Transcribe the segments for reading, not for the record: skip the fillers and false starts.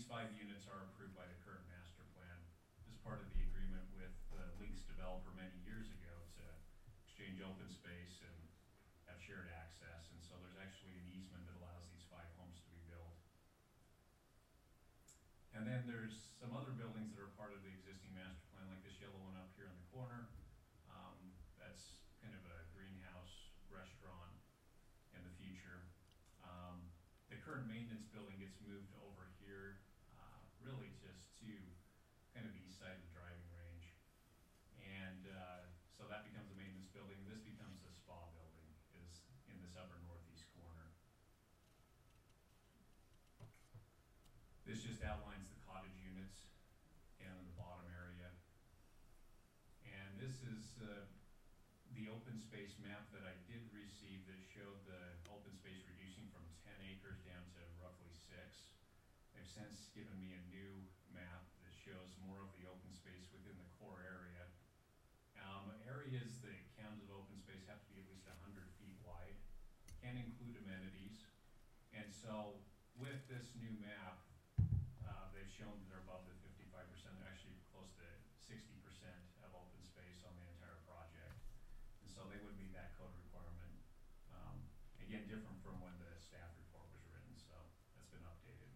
5 units are approved by the current master plan as part of the agreement with the Links developer many years ago to exchange open space and have shared access. And so there's actually an easement that allows these 5 homes to be built. And then there's some other buildings that are part of the existing master plan, like this yellow one up here in the corner. That's kind of a greenhouse restaurant in the future. The current maintenance building gets moved over here, really just to kind of the east side of the driving range. And so that becomes a maintenance building. This becomes a spa building, is in this upper northeast corner. This just outlines the cottage units down in the bottom area. And this is the open space map that I did receive that showed the open space reducing from 10 acres down to roughly 6. They've since given me a new map that shows more of the open space within the core area. Areas that count as open space have to be at least 100 feet wide, can include amenities. And so with this new map, they've shown that they're above the 55%, they're actually close to 60% of open space on the entire project. And so they would meet that code requirement. Again, different from when the staff report was written, so that's been updated.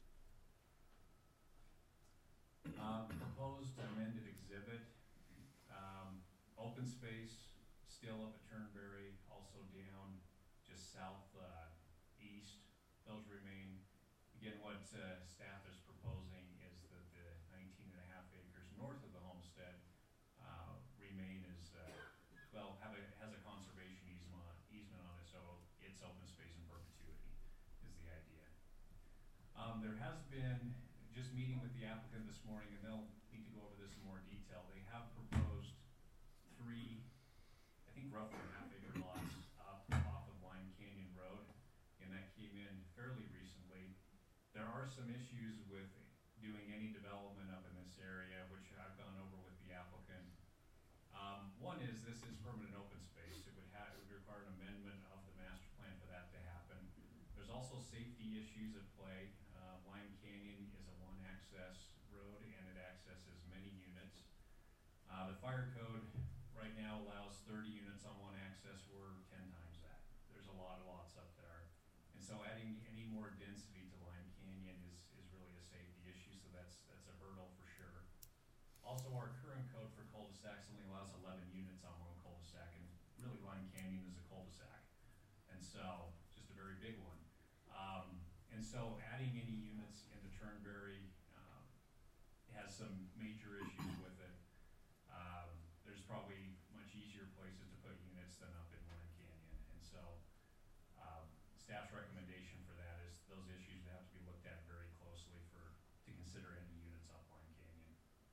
Proposed amended exhibit. Open space still up at Turnberry, also down just south east. Those remain. Again, what staff is proposing is that the 19.5 acres north of the homestead remain as well, has a conservation easement on it, so it's open space in perpetuity is the idea. There has been, just meeting with the applicant this morning, and they'll need to go over this in more detail. They have proposed 3, I think roughly half-acre lots up off of Lime Canyon Road, and that came in fairly recently. There are some issues with doing any development up in this area, which I've gone over with the applicant. One is this is permanent open space. It would require an amendment of the master plan for that to happen. There's also safety issues at play. Lime Canyon is a 1-access road and it accesses many units. The fire code right now allows 30 units on 1 access. We're 10 times that. There's a lot of lots up there. And so adding any more density to Lime Canyon is really a safety issue, so that's a hurdle for sure. Also, our current code for cul-de-sacs only allows 11 units on 1 cul-de-sac, and really Lime Canyon is a cul-de-sac. And so, just a very big one. And so adding any units into Turnberry has some major issues with it. There's probably much easier places to put units than up in Lime Canyon. And so staff's recommendation for that is those issues have to be looked at very closely to consider any units up Lime Canyon.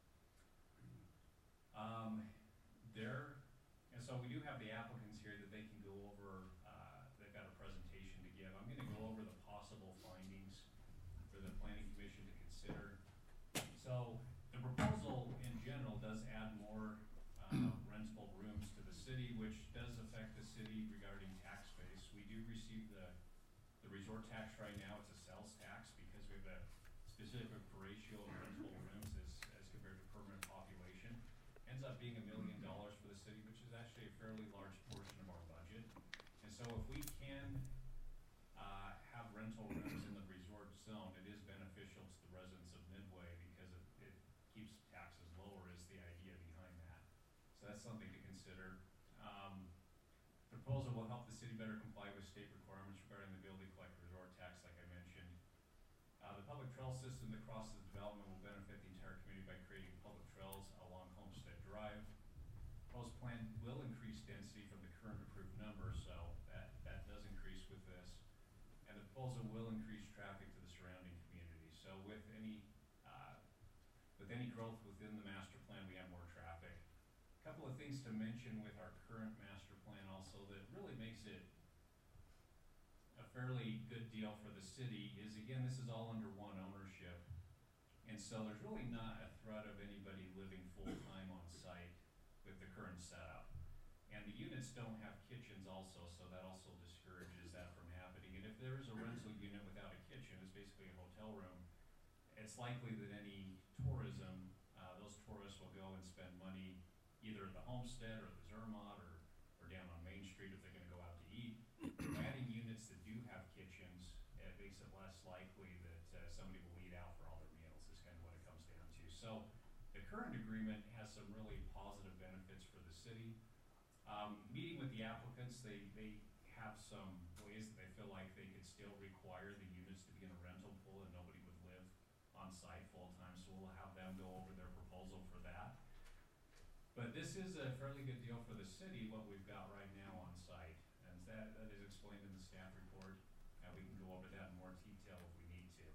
And so we do have the applicants here that they can go over, they've got a presentation to give. I'm going to go over the possible findings for the Planning Commission to consider. So the proposal in general does add more rentable rooms to the city, which does affect the city regarding tax base. We do receive the resort tax right now. It's a sales tax because we have a specific ratio of rentable rooms as compared to permanent population. Ends up being $1 million for the city, which is actually a fairly large portion of our budget. And so if we can have rental rooms in the resort zone, it is beneficial to the residents of Midway because it keeps taxes lower is the idea behind that. So that's something to consider. The proposal will help the city better comply with state requirements regarding the ability to collect resort tax, like I mentioned. The public trail system that crosses the development will benefit the entire community by creating public trails along Homestead Drive. Proposed plan will increase density from the current approved number, so that does increase with this. And the proposal will increase traffic to the surrounding community. So with any growth within the master plan, we have more traffic. A couple of things to mention with our current master plan also that really makes it a fairly good deal for the city is, again, this is all under one ownership. And so there's really not a threat of anybody living full-time on site with the current setup. And the units don't have kitchens also, so that also discourages that from happening. And if there is a rental unit without a kitchen, it's basically a hotel room, it it's likely that any tourism, those tourists will go and spend money either at the homestead or the Zermatt or down on Main Street if they're gonna go out to eat. Adding units that do have kitchens, it makes it less likely that somebody will eat out for all their meals, is kind of what it comes down to. So the current agreement has some really positive benefits for the city. Meeting with the applicants, they have some ways that they feel like they could still require the units to be in a rental pool and nobody would live on site full time, so we'll have them go over their proposal for that. But this is a fairly good deal for the city, what we've got right now on site, and that is explained in the staff report, and we can go over that in more detail if we need to.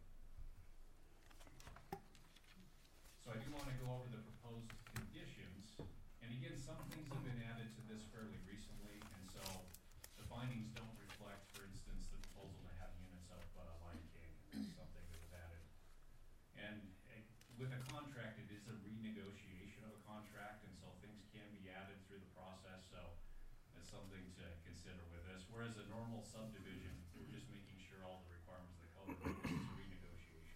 So I do wanna go over the proposed conditions, and again, some things have been added to this fairly recently, and so the findings don't reflect, for instance, the proposal to have units up Lion Canyon. That's something that was added. And with a contract, it is a renegotiation of a contract, and so things can be added through the process, so that's something to consider with this. Whereas a normal subdivision, we're just making sure all the requirements of the code are met. This is a renegotiation.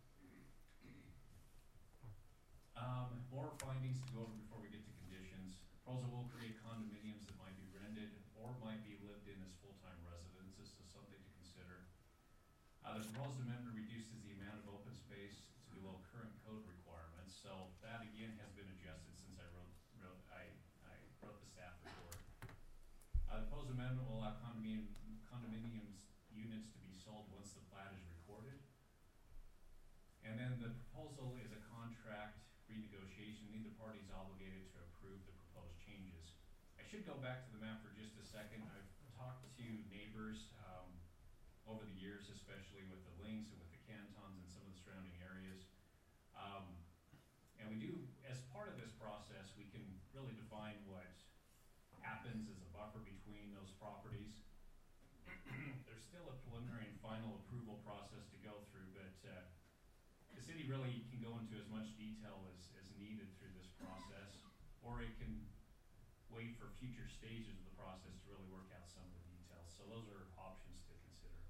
More findings to go over before we get to conditions. Proposal will create condominiums that might be rented or might be lived in as full-time residences, so something to consider. The proposed amendment reduces the amount of open space to below current code requirements, so that again has been adjusted since I wrote the staff report. The proposed amendment will allow condominiums units to be sold once the plat is recorded. And then the proposal is a contract renegotiation. Neither party is obligated to approve the proposed changes. I should go back to the map for just a second. I've talked to neighbors over the years, especially with the Links and with the Cantons and some of the surrounding areas. And we do, as part of this process, we can really define what happens as a buffer between those properties. There's still a preliminary and final approval process to go through, but the city really can go into as much detail as needed through this process, or it can wait for future stages of the process to really work out some of the details. So those are options to consider.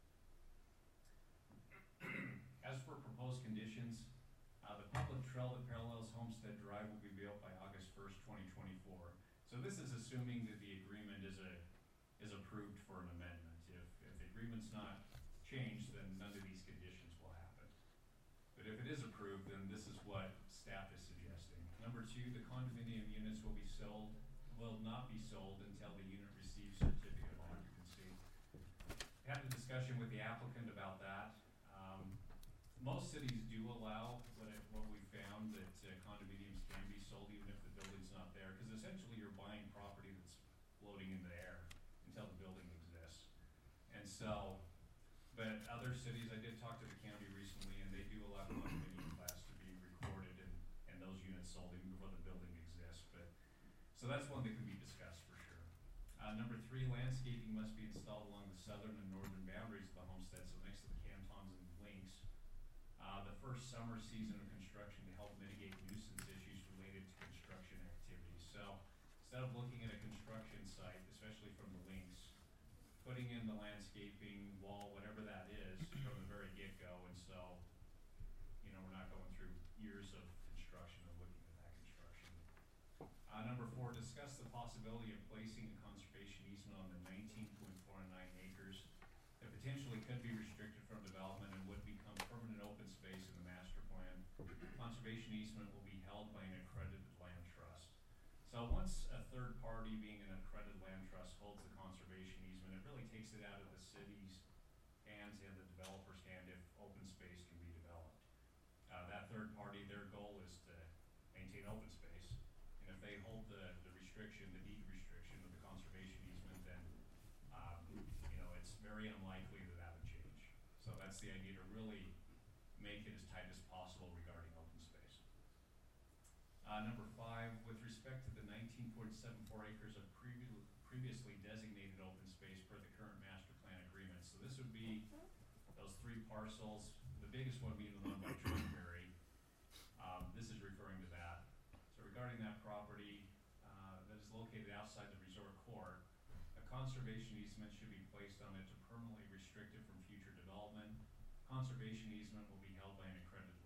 As for proposed conditions, the public trail that parallels Homestead Drive will be built by August 1st, 2024. So this is assuming that the agreement is approved for an amendment. If the agreement's not changed, then none of these conditions will happen. But if it is approved, then this is what staff is suggesting. Number 2, the condominium units will not be sold until the unit receives certificate of occupancy. I had a discussion with the applicant about that. Most cities do allow what we found that condominiums can be sold even if the building's not there, because essentially you're buying property that's floating in the air until the building exists. And so, but other cities, I did talk to the county recently, and they do allow condominium plats to be recorded and those units sold even before the building exists. But so that's one that can be discussed for sure. Number 3, landscaping must be installed along the southern and northern boundaries of the homestead, so next to the Cantons and Links. The first summer season of construction to help mitigate nuisance issues related to construction activities. So instead of looking at a construction site, especially from the Links, putting in the landscaping, wall, whatever that is, from the very get-go, and so, we're not going through years of construction or looking at that construction. Number 4, discuss the possibility of placing a conservation easement on the 19.49 acres that potentially could be restricted from development and would become permanent open space in the master plan. Conservation easement will be held by an accredited land trust. So once a third party, being an accredited land trust, holds the conservation easement, it really takes it out of the city's hands and the developer's hand if open space can be developed. That third party, their goal is to maintain open space, and if they hold the restriction, the deed restriction of the conservation easement, then it's very unlikely that would change. So that's the idea, to really make it as tight as possible regarding open space. Number 5, with respect to the 19.74 acres of previously designated open space per the current master plan agreement. So this would be those 3 parcels, the biggest one being the one by Turnberry. This is referring to that. So regarding that property that is located outside the resort core, a conservation easement should be placed on it to permanently restrict it from future development. Conservation easement will be held by an accredited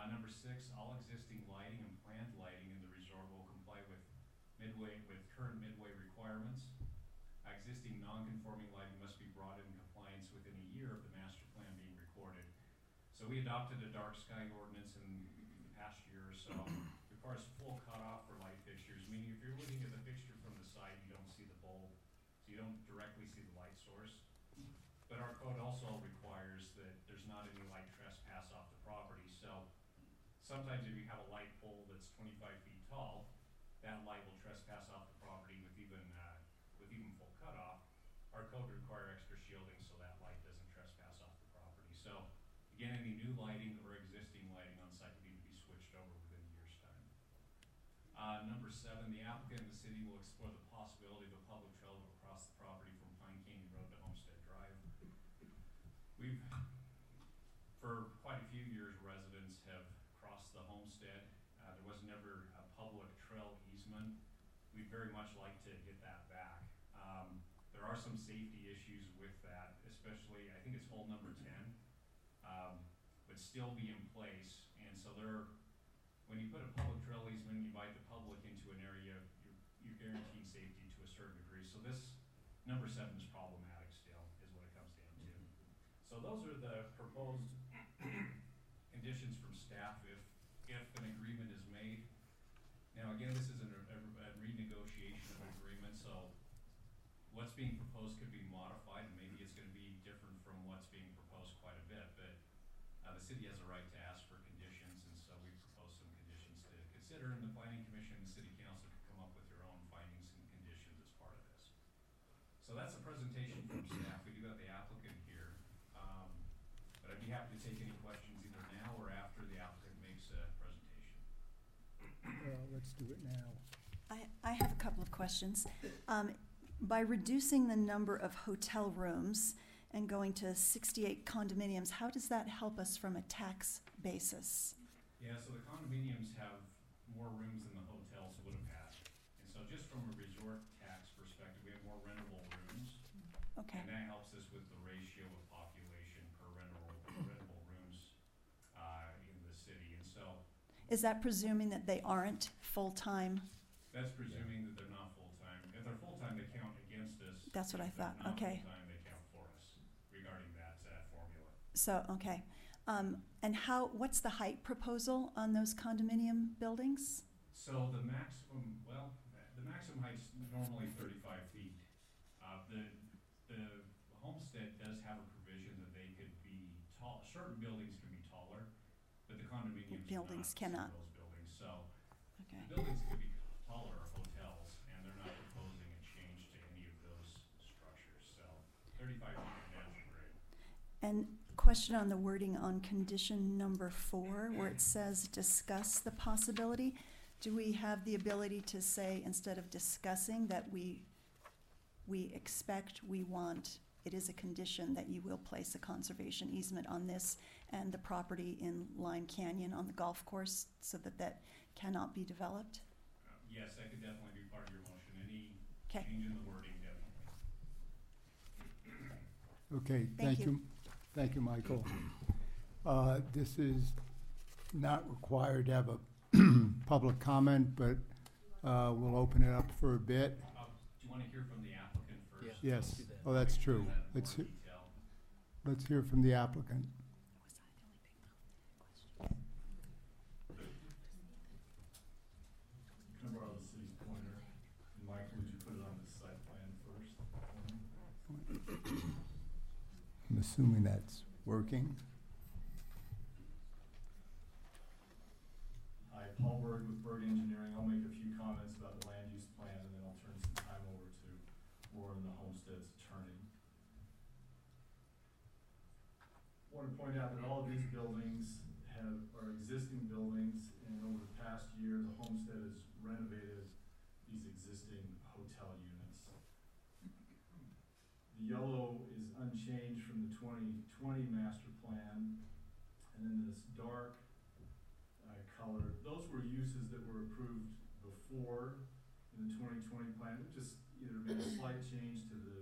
Number 6, all existing lighting and planned lighting in the resort will comply with current Midway requirements. Existing non-conforming lighting must be brought in compliance within a year of the master plan being recorded. So we adopted a dark sky ordinance in the past year or so. Requires full cutoff for light fixtures, meaning if you're looking at the fixture from the side, you don't see the bulb, so you don't directly see the light source. But our code also requires that there's not any light trespass off the property. So sometimes if you have a light pole that's 25 feet tall, that light will trespass off the property with even full cutoff. Our code would require extra shielding so that light doesn't trespass off the property. So again, any new lighting or existing lighting on site would need to be switched over within a year's time. Number 7, the applicant and the city will explore the possibility of a public trail across the property from Pine Canyon Road to Homestead Drive. We've, for quite a few years, residents have crossed the homestead. There was never a public trail easement. We'd very much like to get that back. There are some safety issues with that, especially, I think it's hole number 10, would still be in place. And so when you put a public trail easement, you invite the public into an area, you're guaranteeing safety to a certain degree. So this, number 7 is problematic still, is what it comes down to. So those are the proposed conditions from staff if an agreement is made. Now again, this is a renegotiation of an agreement, so what's being proposed could be modified, and maybe it's going to be different from what's being proposed quite a bit, but the city has a right to ask for conditions, and so we propose some conditions to consider, and the planning commission and the city council could come up with their own findings and conditions as part of this. So that's a presentation from staff. We do have the applicant here, but I'd be happy to take any questions either now or after the applicant makes a presentation. Let's do it now. I have a couple of questions. By reducing the number of hotel rooms and going to 68 condominiums, how does that help us from a tax basis? Yeah, so the condominiums have more rooms than the hotels would have had. And so just from a resort tax perspective, we have more rentable rooms. Okay. And that helps us with the ratio of population per rentable rooms in the city. And so Is that presuming that they aren't full-time? that's presuming that they're not full-time. If they're full-time, they count against us. That's what I If they're thought. not Okay. full-time, they count for us regarding that formula. So, okay. And what's the height proposal on those condominium buildings? So the maximum height's normally 35 feet. The homestead does have a provision that they could be tall. Certain buildings can be taller, but the condominiums Buildings cannot. cannot. Those buildings. So Okay. the buildings could be taller or hotels, and they're not proposing a change to any of those structures. So 35 feet is natural grade. And question on the wording on condition number 4, where it says discuss the possibility. Do we have the ability to say, instead of discussing, that we expect, we want, it is a condition that you will place a conservation easement on this and the property in Lime Canyon on the golf course so that that cannot be developed? Yes, that could definitely be part of your motion. Any Okay. change in the wording, definitely. Okay, Thank thank you. you. Thank you, Michael. This is not required to have a public comment, but we'll open it up for a bit. Do you want to hear from the applicant first? Yeah. Yes, do that. oh, that's true. That in Let's, more detail. let's hear from the applicant. Can I borrow the city's pointer? And Michael, would you put it on the site plan first? I'm assuming that's working. Hi, Paul Berg with Berg Engineering. I'll make a few comments about the land use plan, and then I'll turn some time over to Warren, the homestead's attorney. I want to point out that all of these buildings are existing buildings, and over the past year, the homestead has renovated these existing hotel units. The yellow is unchanged from the 2020 master plan, and then this dark color, those were uses that were approved before in the 2020 plan. It just either made a slight change to the